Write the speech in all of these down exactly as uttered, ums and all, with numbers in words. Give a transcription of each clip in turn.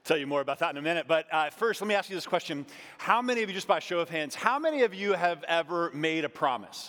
Tell you more about that in a minute. But uh, first, let me ask you this question. How many of you, just by show of hands, how many of you have ever made a promise?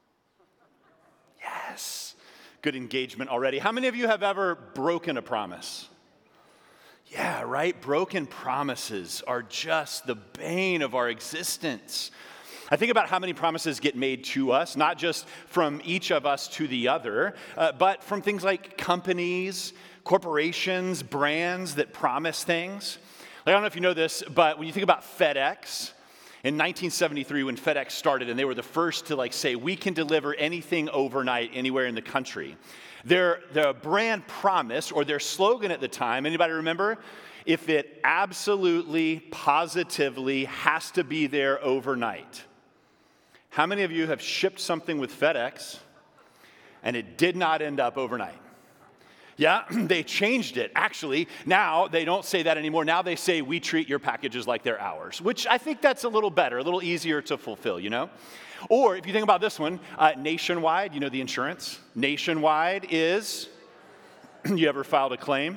Yes. Good engagement already. How many of you have ever broken a promise? Yeah, right? Broken promises are just the bane of our existence. I think about how many promises get made to us, not just from each of us to the other, uh, but from things like companies, corporations, brands that promise things. Like, I don't know if you know this, but when you think about FedEx, in nineteen seventy-three when FedEx started, and they were the first to like say, we can deliver anything overnight anywhere in the country. Their, their brand promise, or their slogan at the time, anybody remember? If it absolutely, positively has to be there overnight. How many of you have shipped something with FedEx and it did not end up overnight? Yeah, they changed it. Actually, now they don't say that anymore. Now they say we treat your packages like they're ours, which I think that's a little better, a little easier to fulfill, you know? Or if you think about this one, uh, Nationwide, you know the insurance? Nationwide is, you ever filed a claim?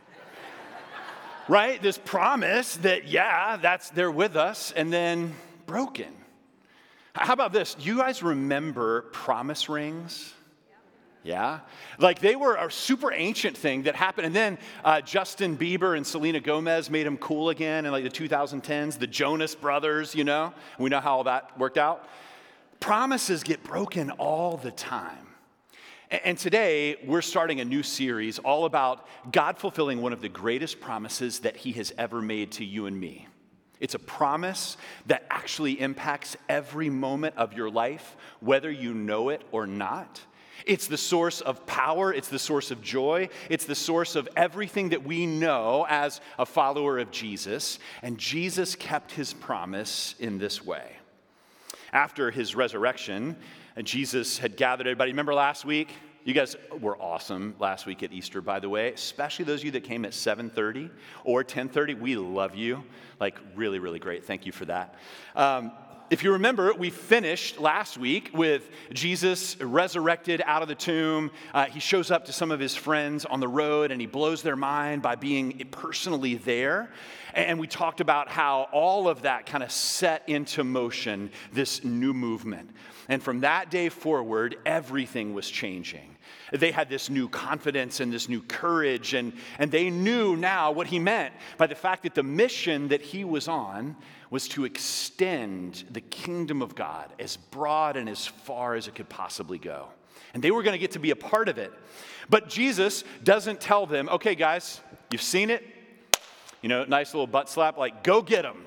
Right? This promise that, yeah, that's they're with us, and then broken. How about this? You guys remember promise rings? Yeah? Like they were a super ancient thing that happened. And then uh, Justin Bieber and Selena Gomez made them cool again in like the two thousand tens. The Jonas Brothers, you know? We know how all that worked out. Promises get broken all the time. And today, we're starting a new series all about God fulfilling one of the greatest promises that he has ever made to you and me. It's a promise that actually impacts every moment of your life, whether you know it or not. It's the source of power. It's the source of joy. It's the source of everything that we know as a follower of Jesus. And Jesus kept his promise in this way. After his resurrection, Jesus had gathered everybody. Remember last week? You guys were awesome last week at Easter, by the way, especially those of you that came at seven thirty or ten thirty. We love you. Like, really, really great. Thank you for that. Um, if you remember, we finished last week with Jesus resurrected out of the tomb. Uh, he shows up to some of his friends on the road, and he blows their mind by being personally there. And we talked about how all of that kind of set into motion this new movement. And from that day forward, everything was changing. They had this new confidence and this new courage, and, and they knew now what he meant by the fact that the mission that he was on was to extend the kingdom of God as broad and as far as it could possibly go. And they were going to get to be a part of it. But Jesus doesn't tell them, okay, guys, you've seen it. You know, nice little butt slap, like, go get them.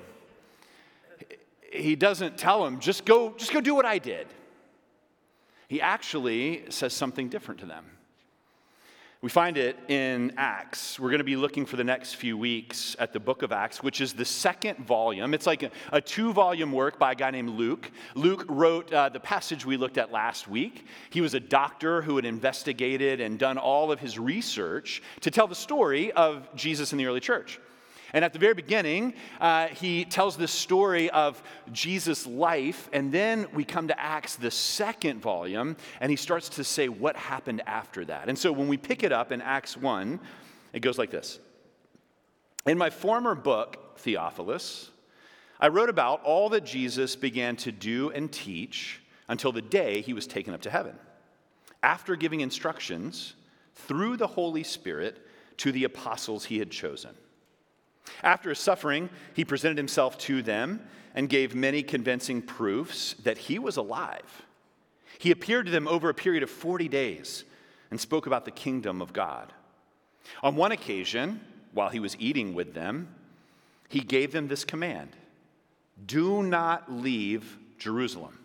He doesn't tell them, just go, just go do what I did. He actually says something different to them. We find it in Acts. We're going to be looking for the next few weeks at the book of Acts, which is the second volume. It's like a, a two-volume work by a guy named Luke. Luke wrote uh, the passage we looked at last week. He was a doctor who had investigated and done all of his research to tell the story of Jesus in the early church. And at the very beginning, uh, he tells this story of Jesus' life, and then we come to Acts, the second volume, and he starts to say what happened after that. And so when we pick it up in Acts one, it goes like this. In my former book, Theophilus, I wrote about all that Jesus began to do and teach until the day he was taken up to heaven, after giving instructions through the Holy Spirit to the apostles he had chosen. After his suffering, he presented himself to them and gave many convincing proofs that he was alive. He appeared to them over a period of forty days and spoke about the kingdom of God. On one occasion, while he was eating with them, he gave them this command: do not leave Jerusalem.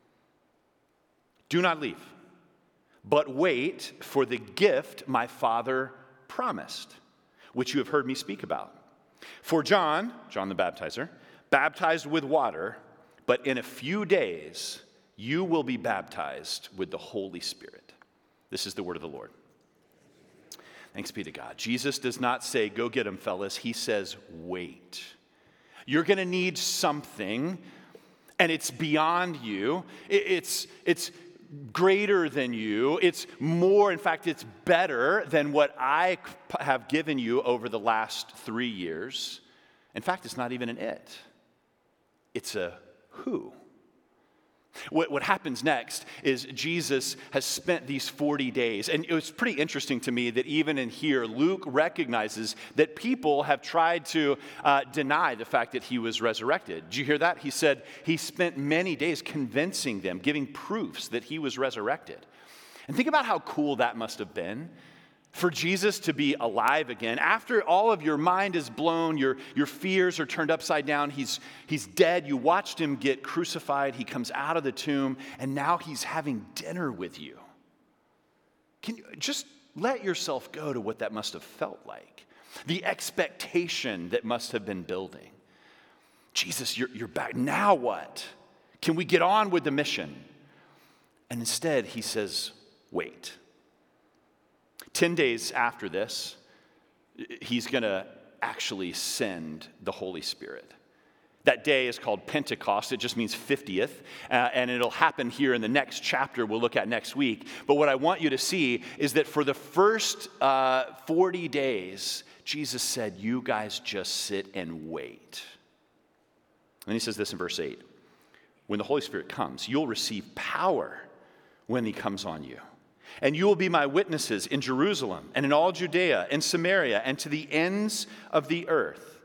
Do not leave, but wait for the gift my Father promised, which you have heard me speak about. For John, John the Baptizer, baptized with water, but in a few days you will be baptized with the Holy Spirit. This is the word of the Lord. Thanks be to God. Jesus does not say, go get him, fellas. He says, wait. You're going to need something, and it's beyond you. It's, it's greater than you. It's more, in fact, it's better than what I have given you over the last three years. In fact, it's not even an it. It's a who. What, what happens next is Jesus has spent these forty days, and it was pretty interesting to me that even in here, Luke recognizes that people have tried to uh, deny the fact that he was resurrected. Did you hear that? He said he spent many days convincing them, giving proofs that he was resurrected. And think about how cool that must have been. For Jesus to be alive again, after all of your mind is blown, your, your fears are turned upside down, he's, he's dead, you watched him get crucified, he comes out of the tomb, and now he's having dinner with you. Can you just let yourself go to what that must have felt like? The expectation that must have been building. Jesus, you're, you're back, now what? Can we get on with the mission? And instead, he says, wait. Ten days after this, he's going to actually send the Holy Spirit. That day is called Pentecost. It just means fiftieth, uh, and it'll happen here in the next chapter we'll look at next week. But what I want you to see is that for the first uh, forty days, Jesus said, you guys just sit and wait. And he says this in verse eight. When the Holy Spirit comes, you'll receive power when he comes on you. And you will be my witnesses in Jerusalem and in all Judea and Samaria and to the ends of the earth.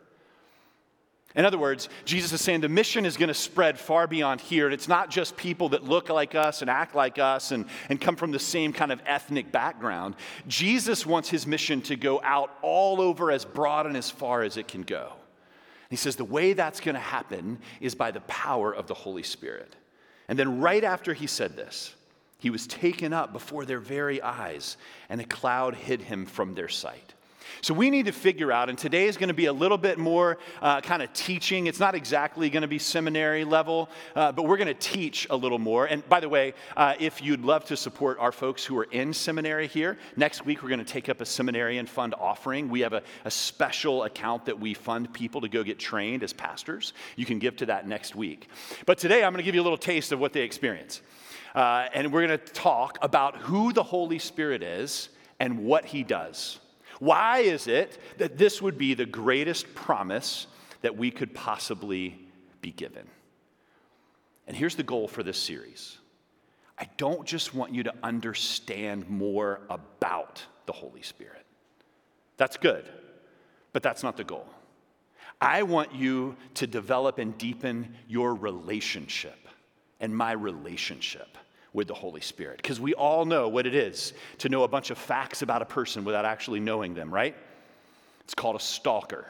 In other words, Jesus is saying the mission is going to spread far beyond here. And it's not just people that look like us and act like us and, and come from the same kind of ethnic background. Jesus wants his mission to go out all over as broad and as far as it can go. He says the way that's going to happen is by the power of the Holy Spirit. And then right after he said this, he was taken up before their very eyes, and a cloud hid him from their sight. So we need to figure out, and today is going to be a little bit more uh, kind of teaching. It's not exactly going to be seminary level, uh, but we're going to teach a little more. And by the way, uh, if you'd love to support our folks who are in seminary here, next week we're going to take up a seminarian fund offering. We have a, a special account that we fund people to go get trained as pastors. You can give to that next week. But today I'm going to give you a little taste of what they experience. Uh, and we're going to talk about who the Holy Spirit is and what he does. Why is it that this would be the greatest promise that we could possibly be given? And here's the goal for this series. I don't just want you to understand more about the Holy Spirit. That's good, but that's not the goal. I want you to develop and deepen your relationship and my relationship with the Holy Spirit. Because we all know what it is to know a bunch of facts about a person without actually knowing them, right? It's called a stalker.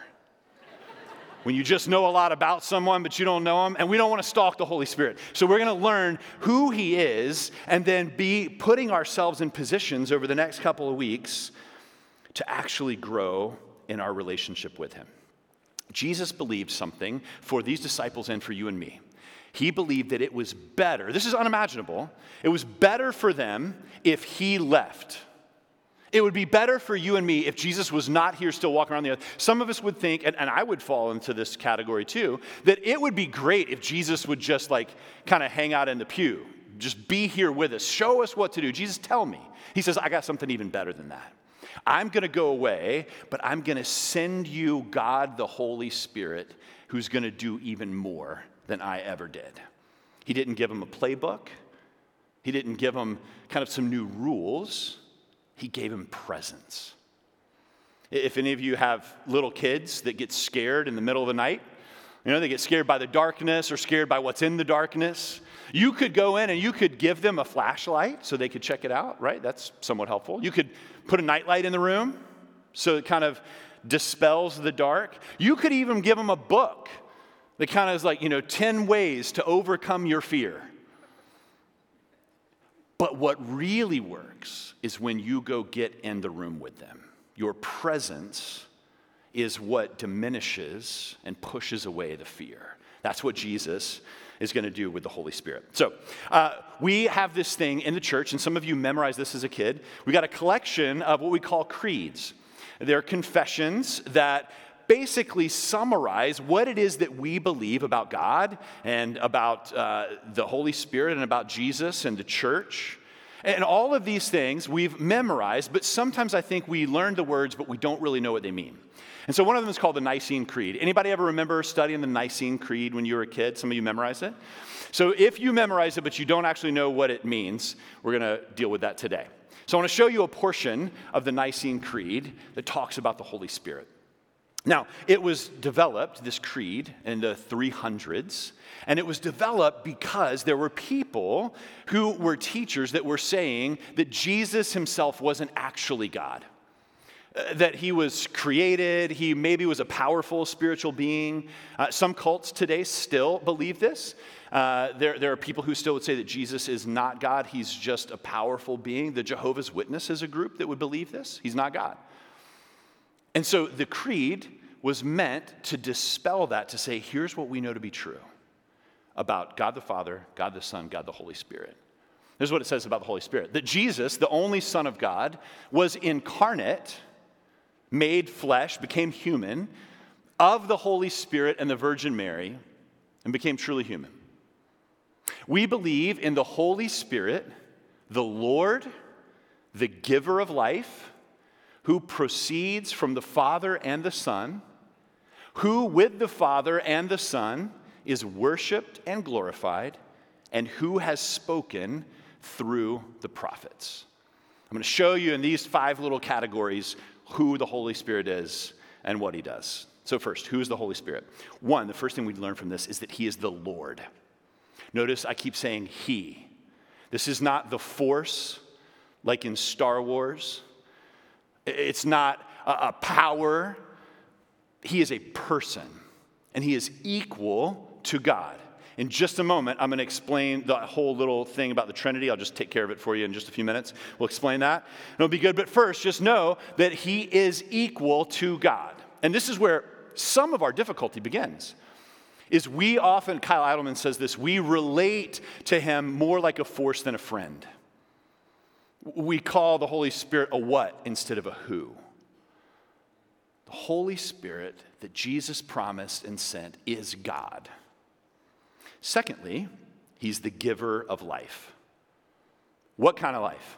When you just know a lot about someone, but you don't know them, and we don't want to stalk the Holy Spirit. So we're going to learn who he is and then be putting ourselves in positions over the next couple of weeks to actually grow in our relationship with him. Jesus believed something for these disciples and for you and me. He believed that it was better, this is unimaginable, it was better for them if he left. It would be better for you and me if Jesus was not here still walking around the earth. Some of us would think, and, and I would fall into this category too, that it would be great if Jesus would just like kind of hang out in the pew, just be here with us, show us what to do. Jesus, tell me. He says, I got something even better than that. I'm going to go away, but I'm going to send you God, the Holy Spirit, who's going to do even more than I ever did. He didn't give him a playbook. He didn't give him kind of some new rules. He gave him presence. If any of you have little kids that get scared in the middle of the night, you know, they get scared by the darkness or scared by what's in the darkness, you could go in and you could give them a flashlight so they could check it out, right? That's somewhat helpful. You could put a nightlight in the room so it kind of dispels the dark. You could even give them a book that kind of is like, you know, ten ways to overcome your fear. But what really works is when you go get in the room with them. Your presence is what diminishes and pushes away the fear. That's what Jesus is going to do with the Holy Spirit. So uh, we have this thing in the church, and some of you memorized this as a kid. We got a collection of what we call creeds. They're confessions that basically summarize what it is that we believe about God and about uh, the Holy Spirit and about Jesus and the church. And all of these things we've memorized, but sometimes I think we learn the words, but we don't really know what they mean. And so one of them is called the Nicene Creed. Anybody ever remember studying the Nicene Creed when you were a kid? Some of you memorized it? So if you memorize it, but you don't actually know what it means, we're going to deal with that today. So I want to show you a portion of the Nicene Creed that talks about the Holy Spirit. Now, it was developed, this creed, in the three hundreds, and it was developed because there were people who were teachers that were saying that Jesus himself wasn't actually God. That he was created, he maybe was a powerful spiritual being. Uh, some cults today still believe this. Uh, there, there are people who still would say that Jesus is not God, he's just a powerful being. The Jehovah's Witness is a group that would believe this. He's not God. And so the creed was meant to dispel that, to say, here's what we know to be true about God the Father, God the Son, God the Holy Spirit. Here's what it says about the Holy Spirit. That Jesus, the only Son of God, was incarnate, made flesh, became human, of the Holy Spirit and the Virgin Mary, and became truly human. We believe in the Holy Spirit, the Lord, the giver of life, who proceeds from the Father and the Son, who with the Father and the Son is worshiped and glorified, and who has spoken through the prophets. I'm going to show you in these five little categories who the Holy Spirit is and what he does. So first, who is the Holy Spirit? One, the first thing we learn from this is that he is the Lord. Notice I keep saying he. This is not the Force like in Star Wars. It's not a, a power. He is a person, and he is equal to God. In just a moment, I'm going to explain the whole little thing about the Trinity. I'll just take care of it for you in just a few minutes. We'll explain that. It'll be good. But first, just know that he is equal to God. And this is where some of our difficulty begins. Is we often, Kyle Idleman says this, we relate to him more like a force than a friend. We call the Holy Spirit a what instead of a who. The Holy Spirit that Jesus promised and sent is God. Secondly, he's the giver of life. What kind of life?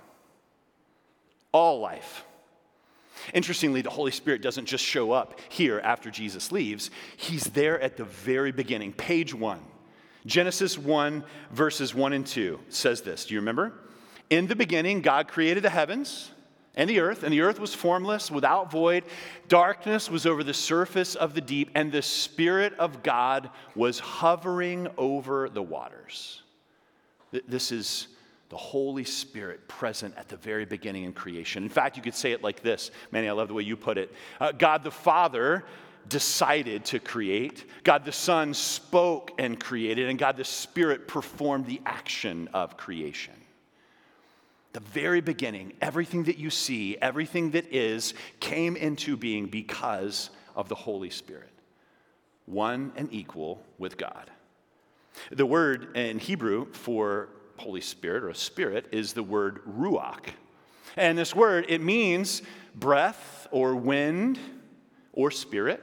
All life. Interestingly, the Holy Spirit doesn't just show up here after Jesus leaves. He's there at the very beginning. Page one. Genesis one, verses one and two says this. Do you remember? In the beginning, God created the heavens and the earth, and the earth was formless, without void. Darkness was over the surface of the deep, and the Spirit of God was hovering over the waters. This is the Holy Spirit present at the very beginning in creation. In fact, you could say it like this. Manny, I love the way you put it. Uh, God the Father decided to create. God the Son spoke and created. And God the Spirit performed the action of creation. The very beginning, everything that you see, everything that is, came into being because of the Holy Spirit. One and equal with God. The word in Hebrew for Holy Spirit or a spirit is the word ruach. And this word, it means breath or wind or spirit.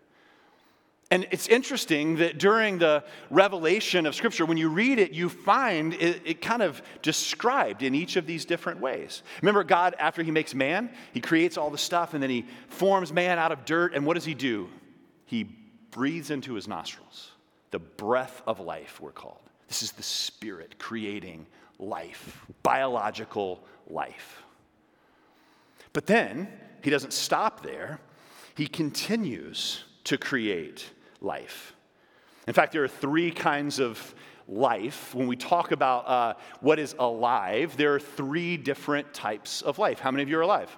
And it's interesting that during the revelation of Scripture, when you read it, you find it, it kind of described in each of these different ways. Remember, God, after he makes man, he creates all the stuff, and then he forms man out of dirt, and what does he do? He breathes into his nostrils. The breath of life, we're called. This is the Spirit creating life, biological life. But then, he doesn't stop there. He continues to create life. In fact, there are three kinds of life. When we talk about uh, what is alive, there are three different types of life. How many of you are alive?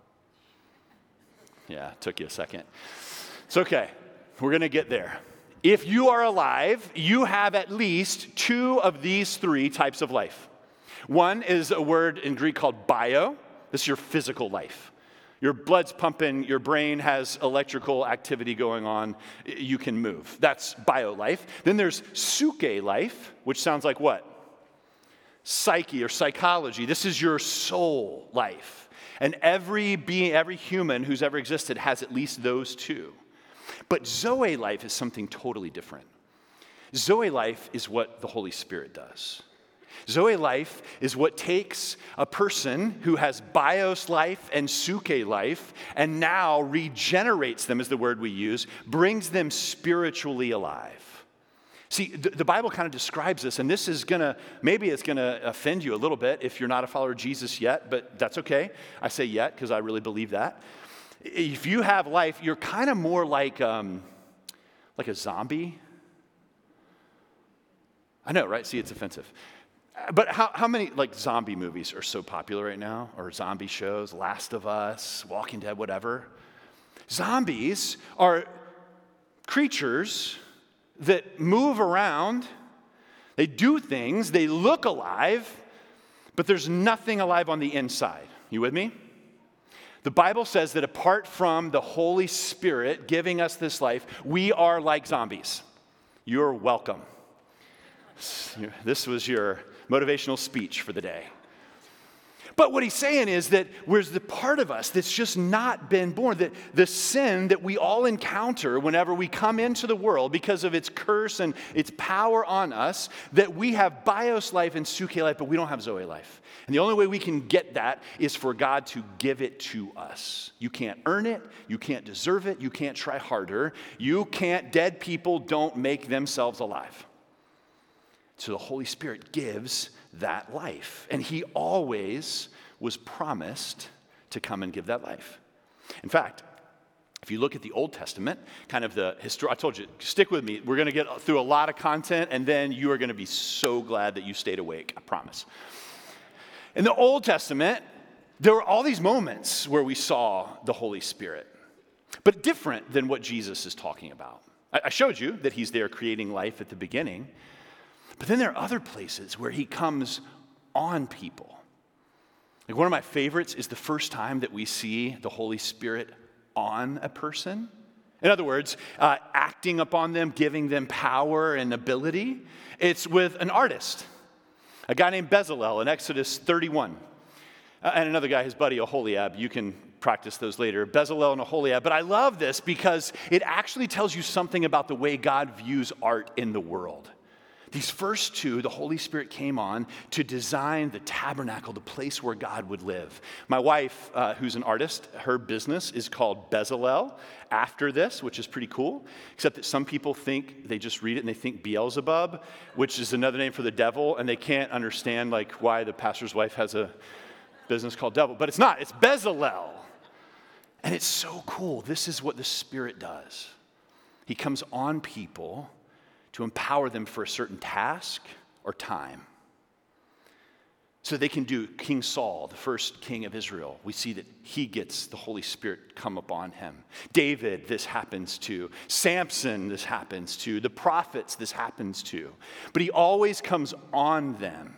Yeah, it took you a second. It's okay. We're going to get there. If you are alive, you have at least two of these three types of life. One is a word in Greek called bio. This is your physical life. Your blood's pumping, your brain has electrical activity going on, you can move. That's bio life. Then there's suke life, which sounds like what? Psyche or psychology. This is your soul life. And every being, every human who's ever existed has at least those two. But Zoe life is something totally different. Zoe life is what the Holy Spirit does. Zoe life is what takes a person who has bios life and suke life and now regenerates them, is the word we use, brings them spiritually alive. See, the, the Bible kind of describes this, and this is going to, maybe it's going to offend you a little bit if you're not a follower of Jesus yet, but that's okay. I say yet because I really believe that. If you have life, you're kind of more like, um, like a zombie. I know, right? See, it's offensive. But how, how many, like, zombie movies are so popular right now? Or zombie shows, Last of Us, Walking Dead, whatever. Zombies are creatures that move around, they do things, they look alive, but there's nothing alive on the inside. You with me? The Bible says that apart from the Holy Spirit giving us this life, we are like zombies. You're welcome. This was your motivational speech for the day. But what he's saying is that there's the part of us that's just not been born, that the sin that we all encounter whenever we come into the world because of its curse and its power on us, that we have bios life and suke life, but we don't have Zoe life. And the only way we can get that is for God to give it to us. You can't earn it. You can't deserve it. You can't try harder. You can't, dead people don't make themselves alive. So the Holy Spirit gives that life. And he always was promised to come and give that life. In fact, if you look at the Old Testament, kind of the history, I told you, stick with me. We're going to get through a lot of content, and then you are going to be so glad that you stayed awake, I promise. In the Old Testament, there were all these moments where we saw the Holy Spirit, but different than what Jesus is talking about. I showed you that he's there creating life at the beginning, but then there are other places where he comes on people. Like one of my favorites is the first time that we see the Holy Spirit on a person. In other words, uh, acting upon them, giving them power and ability. It's with an artist, a guy named Bezalel in Exodus thirty-one. Uh, and another guy, his buddy, Aholiab. You can practice those later. Bezalel and Aholiab. But I love this because it actually tells you something about the way God views art in the world. These first two, the Holy Spirit came on to design the tabernacle, the place where God would live. My wife, uh, who's an artist, her business is called Bezalel after this, which is pretty cool, except that some people think, they just read it and they think Beelzebub, which is another name for the devil, and they can't understand like why the pastor's wife has a business called devil. But it's not, it's Bezalel. And it's so cool. This is what the Spirit does. He comes on people to empower them for a certain task or time. So they can do King Saul, the first king of Israel. We see that he gets the Holy Spirit come upon him. David, this happens to. Samson, this happens to. The prophets, this happens to. But he always comes on them.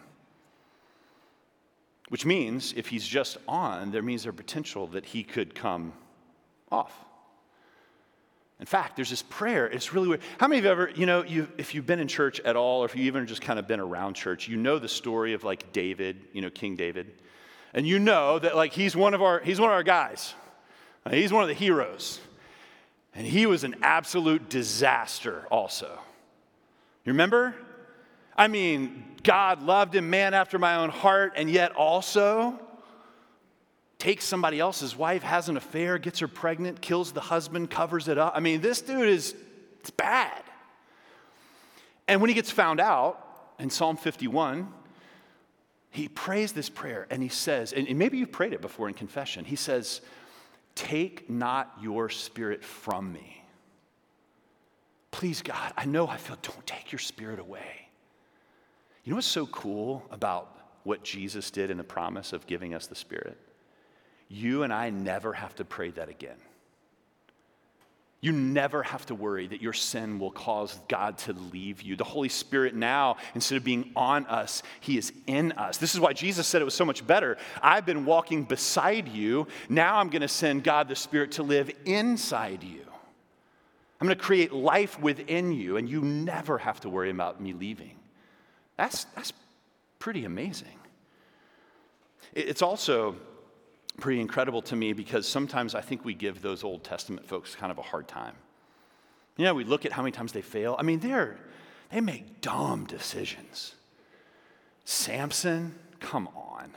Which means if he's just on, there means there's potential that he could come off. In fact, there's this prayer. It's really weird. How many of you ever, you know, you if you've been in church at all, or if you even just kind of been around church, you know the story of like David, you know, King David, and you know that like he's one of our he's one of our guys. Uh, he's one of the heroes, and he was an absolute disaster. Also, you remember? I mean, God loved him, man after my own heart, and yet also takes somebody else's wife, has an affair, gets her pregnant, kills the husband, covers it up. I mean, this dude is, it's bad. And when he gets found out, in Psalm fifty-one, he prays this prayer, and he says, and maybe you've prayed it before in confession, he says, "Take not your spirit from me. Please, God, I know I feel, don't take your spirit away." You know what's so cool about what Jesus did in the promise of giving us the Spirit? You and I never have to pray that again. You never have to worry that your sin will cause God to leave you. The Holy Spirit now, instead of being on us, he is in us. This is why Jesus said it was so much better. I've been walking beside you. Now I'm going to send God the Spirit to live inside you. I'm going to create life within you, and you never have to worry about me leaving. That's, that's pretty amazing. It's also pretty incredible to me because sometimes I think we give those Old Testament folks kind of a hard time. You know, we look at how many times they fail. I mean, they're, they make dumb decisions. Samson, come on.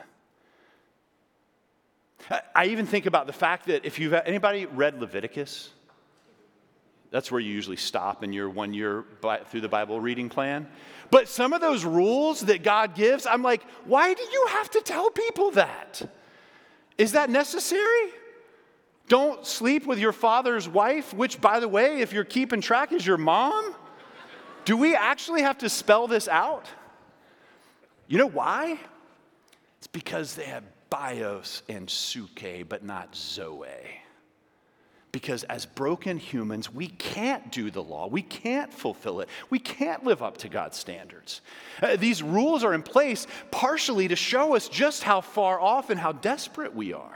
I, I even think about the fact that if you've, anybody read Leviticus? That's where you usually stop in your one-year through the Bible reading plan. But some of those rules that God gives, I'm like, why do you have to tell people that? Is that necessary? Don't sleep with your father's wife, which, by the way, if you're keeping track, is your mom. Do we actually have to spell this out? You know why? It's because they have bios and suke, but not zoe. Because as broken humans, we can't do the law. We can't fulfill it. We can't live up to God's standards. Uh, these rules are in place partially to show us just how far off and how desperate we are.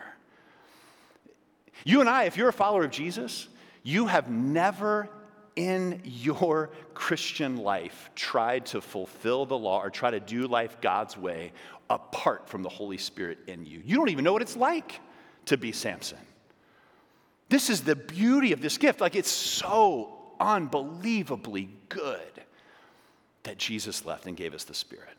You and I, if you're a follower of Jesus, you have never in your Christian life tried to fulfill the law or try to do life God's way apart from the Holy Spirit in you. You don't even know what it's like to be Samson. This is the beauty of this gift. Like, it's so unbelievably good that Jesus left and gave us the Spirit.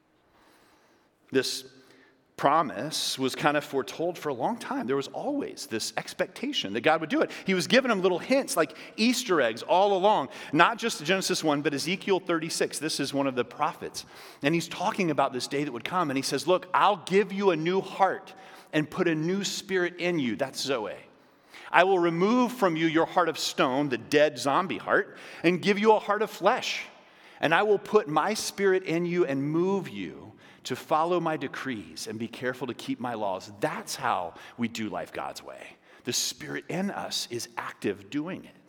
This promise was kind of foretold for a long time. There was always this expectation that God would do it. He was giving them little hints, like Easter eggs all along, not just Genesis one, but Ezekiel thirty-six. This is one of the prophets. And he's talking about this day that would come. And he says, look, I'll give you a new heart and put a new spirit in you. That's Zoe. I will remove from you your heart of stone, the dead zombie heart, and give you a heart of flesh. And I will put my spirit in you and move you to follow my decrees and be careful to keep my laws. That's how we do life God's way. The Spirit in us is active doing it.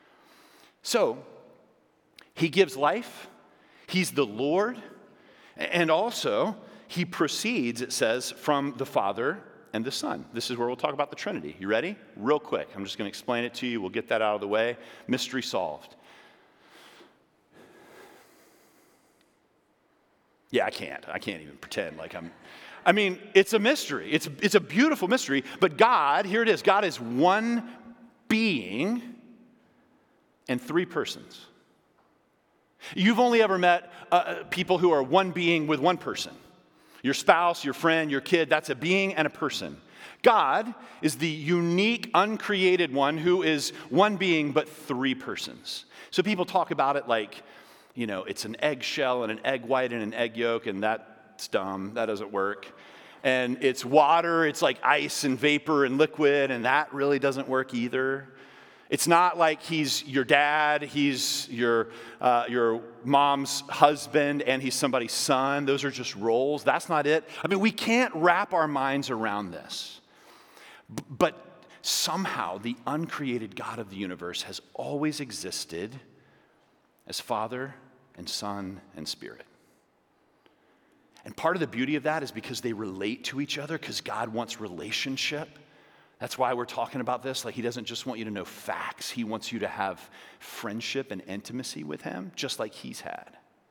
So, he gives life. He's the Lord. And also, he proceeds, it says, from the Father and the Son. This is where we'll talk about the Trinity. You ready? Real quick. I'm just going to explain it to you. We'll get that out of the way. Mystery solved. Yeah, I can't. I can't even pretend like I'm... I mean, it's a mystery. It's, it's a beautiful mystery. But God, here it is. God is one being and three persons. You've only ever met uh, people who are one being with one person. Your spouse, your friend, your kid, that's a being and a person. God is the unique, uncreated one who is one being but three persons. So people talk about it like, you know, it's an eggshell and an egg white and an egg yolk, and that's dumb. That doesn't work. And it's water, it's like ice and vapor and liquid, and that really doesn't work either. It's not like he's your dad, he's your, uh, your mom's husband, and he's somebody's son. Those are just roles. That's not it. I mean, we can't wrap our minds around this. B- but somehow the uncreated God of the universe has always existed as Father and Son and Spirit. And part of the beauty of that is because they relate to each other, because God wants relationship. That's why we're talking about this. Like, he doesn't just want you to know facts. He wants you to have friendship and intimacy with him, just like he's had.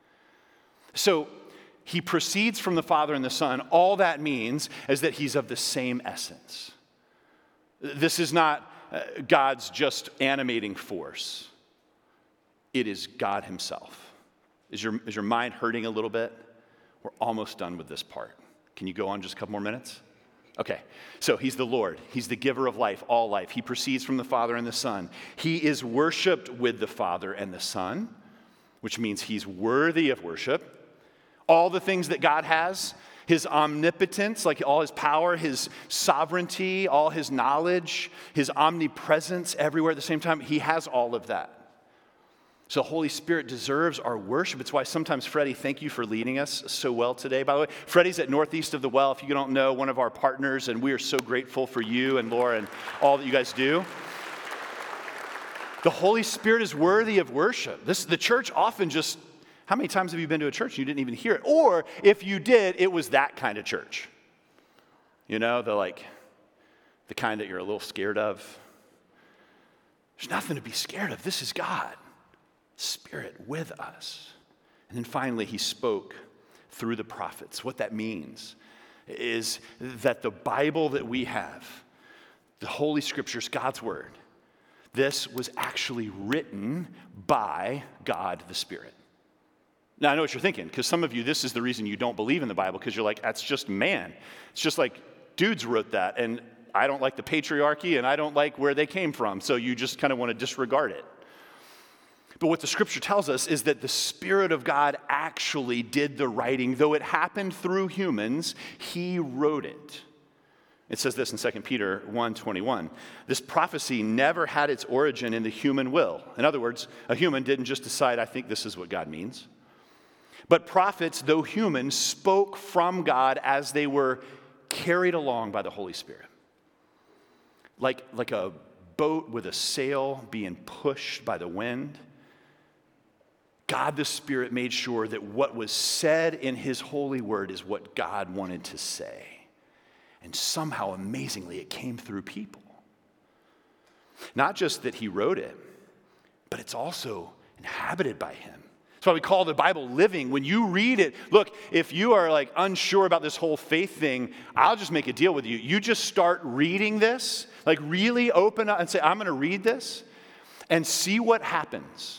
So he proceeds from the Father and the Son. All that means is that he's of the same essence. This is not uh, God's just animating force. It is God himself. Is your, is your mind hurting a little bit? We're almost done with this part. Can you go on just a couple more minutes? Okay, so he's the Lord. He's the giver of life, all life. He proceeds from the Father and the Son. He is worshiped with the Father and the Son, which means he's worthy of worship. All the things that God has, his omnipotence, like all his power, his sovereignty, all his knowledge, his omnipresence everywhere at the same time, he has all of that. So Holy Spirit deserves our worship. It's why sometimes, Freddie, thank you for leading us so well today, by the way. Freddie's at Northeast of the Well, if you don't know, one of our partners, and we are so grateful for you and Laura and all that you guys do. The Holy Spirit is worthy of worship. This, the church often just, how many times have you been to a church and you didn't even hear it? Or if you did, it was that kind of church. You know, the like, the kind that you're a little scared of. There's nothing to be scared of. This is God. Spirit with us. And then finally, he spoke through the prophets. What that means is that the Bible that we have, the Holy Scriptures, God's Word, This was actually written by God the Spirit. Now, I know what you're thinking, because some of you, this is the reason you don't believe in the Bible, because you're like, that's just man. It's just like dudes wrote that, and I don't like the patriarchy, and I don't like where they came from, so you just kind of want to disregard it. But what the scripture tells us is that the Spirit of God actually did the writing. Though it happened through humans, he wrote it. It says this in Second Peter one twenty-one. This prophecy never had its origin in the human will. In other words, a human didn't just decide, I think this is what God means. But prophets, though human, spoke from God as they were carried along by the Holy Spirit. Like, like a boat with a sail being pushed by the wind. God the Spirit made sure that what was said in his holy word is what God wanted to say. And somehow, amazingly, it came through people. Not just that he wrote it, but it's also inhabited by him. That's why we call the Bible living. When you read it, look, if you are like unsure about this whole faith thing, I'll just make a deal with you. You just start reading this, like really open up and say, I'm going to read this and see what happens.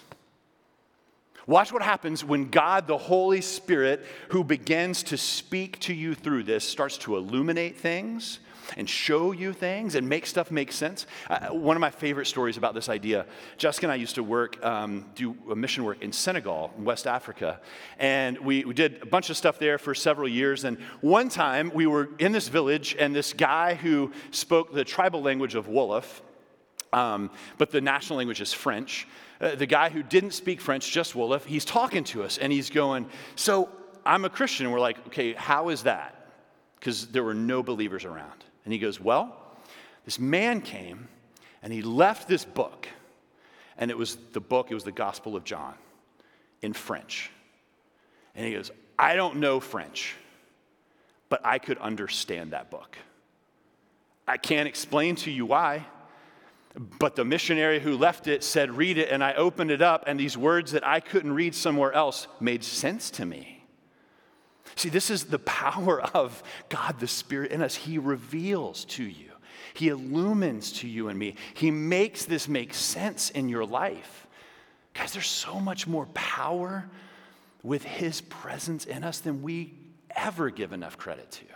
Watch what happens when God, the Holy Spirit, who begins to speak to you through this, starts to illuminate things and show you things and make stuff make sense. Uh, one of my favorite stories about this idea, Jessica and I used to work, um, do a mission work in Senegal, in West Africa. And we, we did a bunch of stuff there for several years. And one time we were in this village, and this guy who spoke the tribal language of Wolof, um, but the national language is French. Uh, the guy who didn't speak French, just Wolof, he's talking to us, and he's going, so I'm a Christian. And we're like, okay, how is that? Because there were no believers around. And he goes, well, this man came, and he left this book. And it was the book, it was the Gospel of John in French. And he goes, I don't know French, but I could understand that book. I can't explain to you why. But the missionary who left it said, read it, and I opened it up, and these words that I couldn't read somewhere else made sense to me. See, this is the power of God the Spirit in us. He reveals to you. He illumines to you and me. He makes this make sense in your life. Guys, there's so much more power with his presence in us than we ever give enough credit to.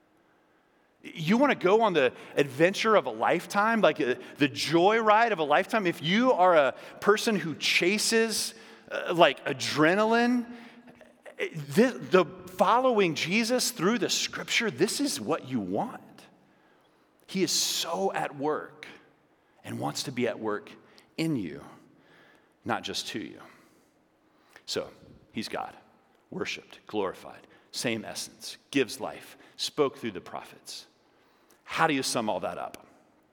You want to go on the adventure of a lifetime, like a, the joy ride of a lifetime? If you are a person who chases uh, like adrenaline, this, the following Jesus through the scripture, this is what you want. He is so at work and wants to be at work in you, not just to you. So, he's God, worshiped, glorified, same essence, gives life, spoke through the prophets. How do you sum all that up?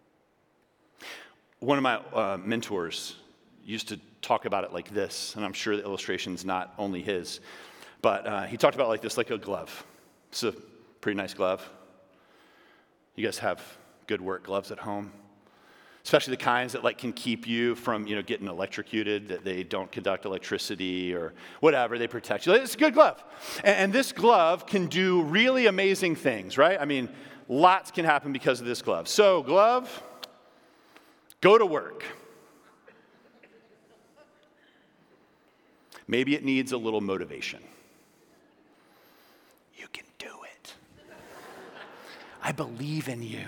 One of my uh, mentors used to talk about it like this, and I'm sure the illustration's not only his, but uh, he talked about it like this, like a glove. It's a pretty nice glove. You guys have good work gloves at home, especially the kinds that like can keep you from, you know, getting electrocuted, that they don't conduct electricity or whatever, they protect you. It's a good glove. And, and this glove can do really amazing things, right? I mean, lots can happen because of this glove. So, glove, go to work. Maybe it needs a little motivation. You can do it. I believe in you.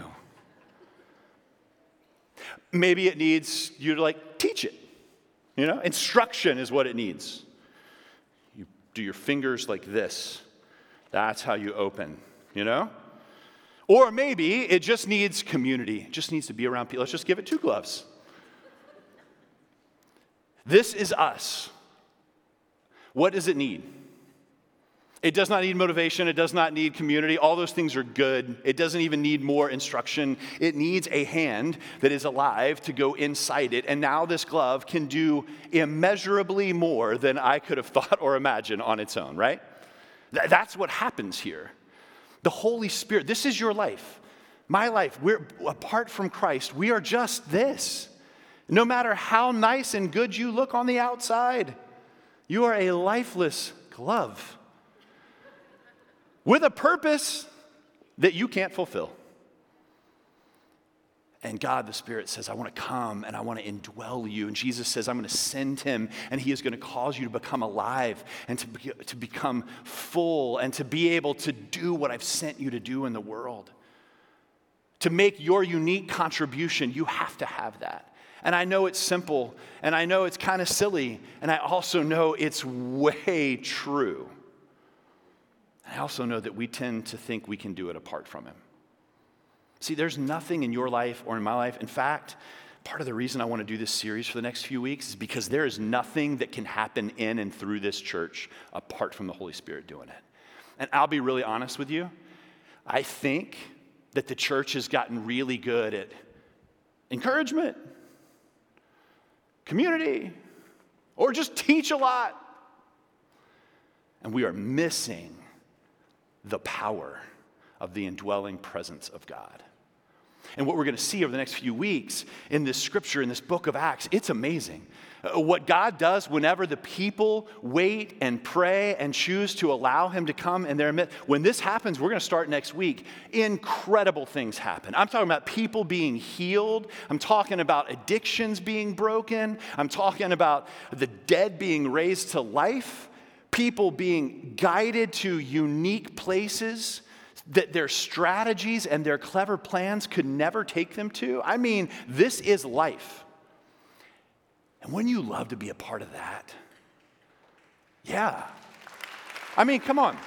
Maybe it needs you to like teach it. You know, instruction is what it needs. You do your fingers like this. That's how you open, you know? Or maybe it just needs community. It just needs to be around people. Let's just give it two gloves. This is us. What does it need? It does not need motivation. It does not need community. All those things are good. It doesn't even need more instruction. It needs a hand that is alive to go inside it. And now this glove can do immeasurably more than I could have thought or imagined on its own, right? That's what happens here. The Holy Spirit, this is your life, my life. We're apart from Christ. We are just this. No matter how nice and good you look on the outside, you are a lifeless glove with a purpose that you can't fulfill. And God, the Spirit, says, I want to come and I want to indwell you. And Jesus says, I'm going to send him and he is going to cause you to become alive and to, be, to become full and to be able to do what I've sent you to do in the world. To make your unique contribution, you have to have that. And I know it's simple and I know it's kind of silly and I also know it's way true. And I also know that we tend to think we can do it apart from him. See, there's nothing in your life or in my life. In fact, part of the reason I want to do this series for the next few weeks is because there is nothing that can happen in and through this church apart from the Holy Spirit doing it. And I'll be really honest with you. I think that the church has gotten really good at encouragement, community, or just teach a lot. And we are missing the power of the indwelling presence of God. And what we're going to see over the next few weeks in this scripture, in this book of Acts, it's amazing. Uh, what God does whenever the people wait and pray and choose to allow him to come in their midst. When this happens, we're going to start next week. Incredible things happen. I'm talking about people being healed. I'm talking about addictions being broken. I'm talking about the dead being raised to life. People being guided to unique places that their strategies and their clever plans could never take them to. I mean, this is life. And wouldn't you love to be a part of that? Yeah. I mean, come on.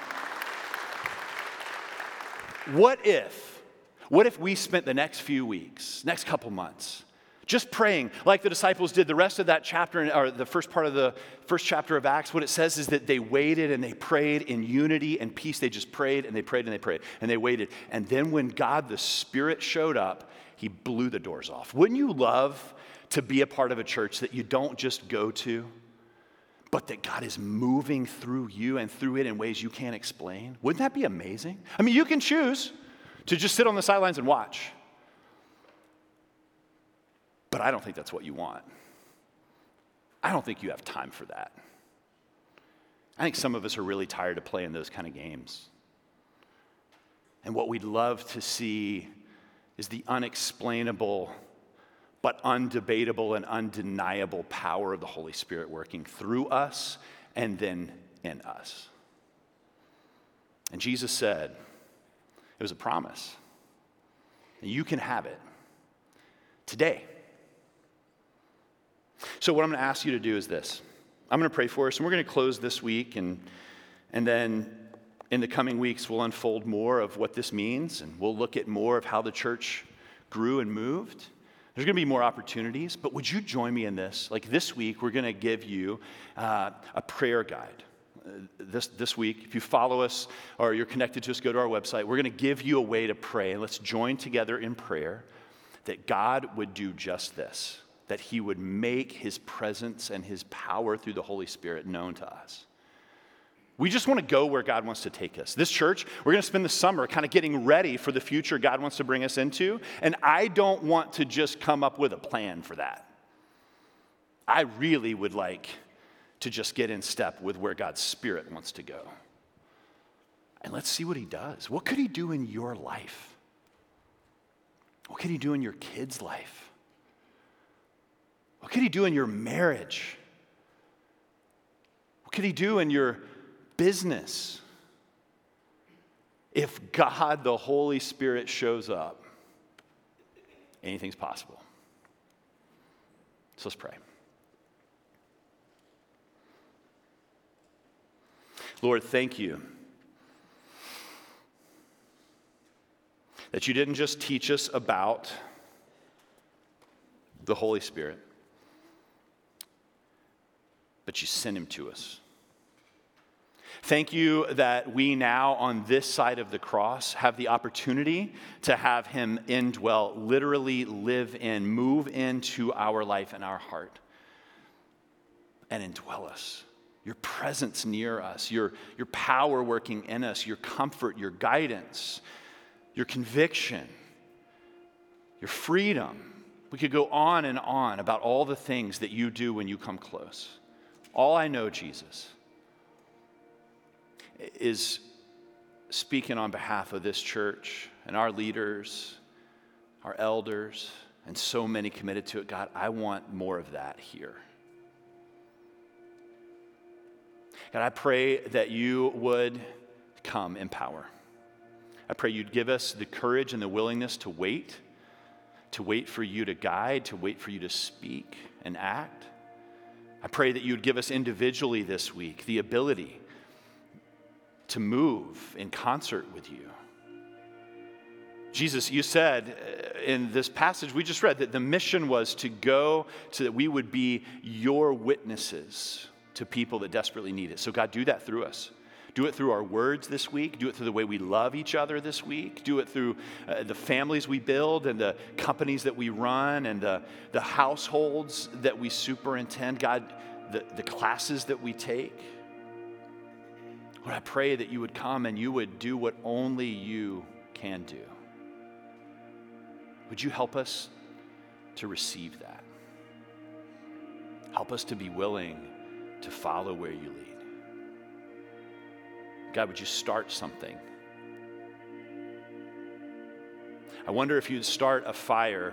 What if, what if we spent the next few weeks, next couple months, just praying like the disciples did the rest of that chapter, or the first part of the first chapter of Acts? What it says is that they waited and they prayed in unity and peace. They just prayed and they prayed and they prayed and they waited. And then when God the Spirit showed up, he blew the doors off. Wouldn't you love to be a part of a church that you don't just go to, but that God is moving through you and through it in ways you can't explain? Wouldn't that be amazing? I mean, you can choose to just sit on the sidelines and watch. But I don't think that's what you want. I don't think you have time for that. I think some of us are really tired of playing those kind of games. And what we'd love to see is the unexplainable, but undebatable and undeniable power of the Holy Spirit working through us and then in us. And Jesus said, it was a promise. And you can have it today. So what I'm going to ask you to do is this. I'm going to pray for us, and we're going to close this week, and, and then in the coming weeks, we'll unfold more of what this means, and we'll look at more of how the church grew and moved. There's going to be more opportunities, but would you join me in this? Like this week, we're going to give you uh, a prayer guide. Uh, this, this week, if you follow us or you're connected to us, go to our website. We're going to give you a way to pray, and let's join together in prayer that God would do just this, that he would make his presence and his power through the Holy Spirit known to us. We just want to go where God wants to take us. This church, we're going to spend the summer kind of getting ready for the future God wants to bring us into, and I don't want to just come up with a plan for that. I really would like to just get in step with where God's Spirit wants to go. And let's see what he does. What could he do in your life? What could he do in your kids' life? What could he do in your marriage? What could he do in your business? If God, the Holy Spirit, shows up, anything's possible. So let's pray. Lord, thank you that you didn't just teach us about the Holy Spirit, but you sent him to us. Thank you that we now on this side of the cross have the opportunity to have him indwell, literally live in, move into our life and our heart and indwell us. Your presence near us, your, your power working in us, your comfort, your guidance, your conviction, your freedom. We could go on and on about all the things that you do when you come close. All I know, Jesus, is speaking on behalf of this church and our leaders, our elders, and so many committed to it. God, I want more of that here. God, I pray that you would come in power. I pray you'd give us the courage and the willingness to wait, to wait for you to guide, to wait for you to speak and act. I pray that you'd give us individually this week the ability to move in concert with you. Jesus, you said in this passage we just read that the mission was to go so that we would be your witnesses to people that desperately need it. So God, do that through us. Do it through our words this week. Do it through the way we love each other this week. Do it through uh, the families we build and the companies that we run and the, the households that we superintend. God, the, the classes that we take. Lord, I pray that you would come and you would do what only you can do. Would you help us to receive that? Help us to be willing to follow where you lead. God, would you start something? I wonder if you'd start a fire,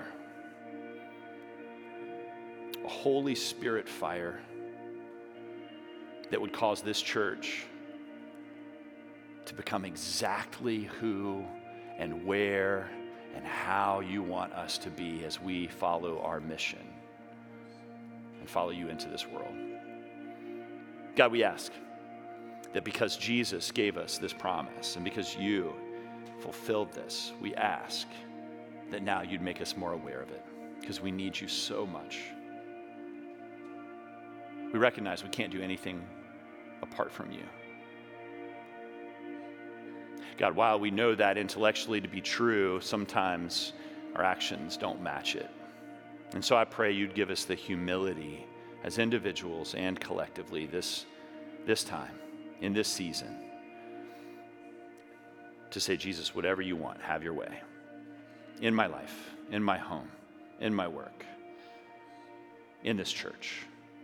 a Holy Spirit fire that would cause this church to become exactly who and where and how you want us to be as we follow our mission and follow you into this world. God, we ask that because Jesus gave us this promise and because you fulfilled this, we ask that now you'd make us more aware of it because we need you so much. We recognize we can't do anything apart from you. God, while we know that intellectually to be true, sometimes our actions don't match it. And so I pray you'd give us the humility as individuals and collectively this, this time, in this season, to say, Jesus, whatever you want, have your way. In my life, in my home, in my work, in this church,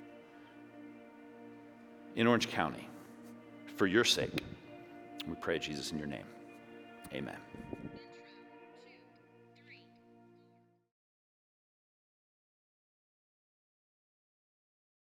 in Orange County, for your sake. We pray, Jesus, in your name. Amen.